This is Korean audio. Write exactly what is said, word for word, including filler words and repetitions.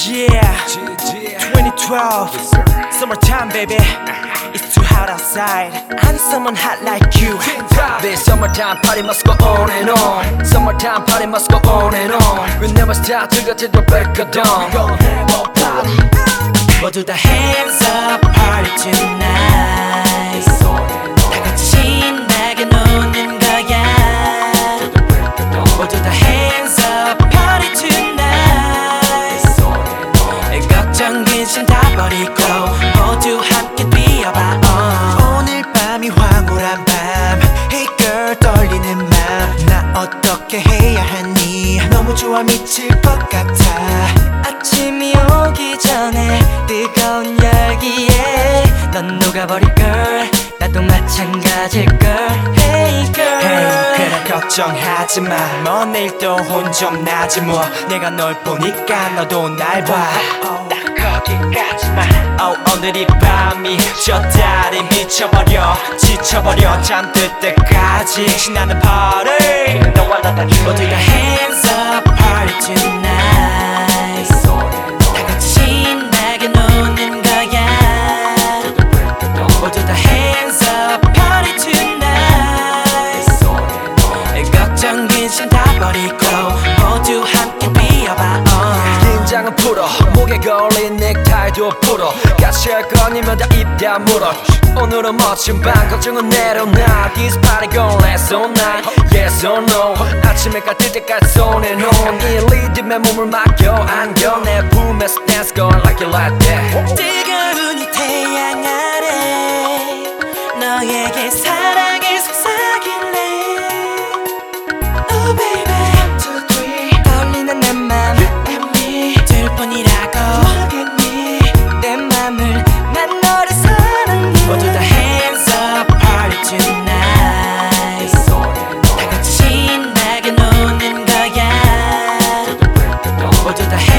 Yeah, twenty twelve, summertime baby. It's too hot outside. I need someone hot like you. This summertime party must go on and on. Summertime party must go on and on. We never stop till the break of dawn. Gonna have a party. 모두 다 hands up, party tonight. 다 같이 신나게 노는 거야. 모두 다 hands up, party tonight. 걱정 근심 다 버리고 모두 함께 뛰어봐. oh. 오늘 밤이 황홀한 밤. Hey girl 떨리는 맘. 나 어떻게 해야 하니? 너무 좋아 미칠 것 같아. 아침이 오기 전에 뜨거운 열기에 넌 녹아버릴걸. 나도 마찬가지일걸. Hey girl, hey, 그래 걱정하지마. 뭐 내일 또 혼 좀 나지 뭐. 내가 널 보니까 너도 날 봐. 딱 거기까지만. oh, 오늘 이 밤이 저 달이 미쳐버려 지쳐버려 잠들 때까지 신나는 party. 너와 나 다 모두 다 hands up, party tonight. 다 같이 신나게 노는 거야. 모두 다 hands up, party tonight. 걱정 근심 다 버리고 모두 함께 뛰어봐. oh. 긴장은 풀어 목에 걸린 넥타이도 풀어 같이 할 거니면 다 입 다물어. 오늘은 멋진 밤 걱정은 내려놔. This party gon' last all night. Yes or no. 아침에 갈 때까지 손에 놓은 이 리듬에 몸을 맡겨 안겨. 내 품에서 dance going like you like that. 뜨거운 이 태양 아래 너에게 사랑을 속삭일래. Oh baby, one, two, three. 떨리는 내 맘 둘 뿐이라고 모르겠니? 내 맘을 난 너를 사랑해. 모두 다 hands up, party tonight. 다 같이 신나게 노는 거야. 모두 다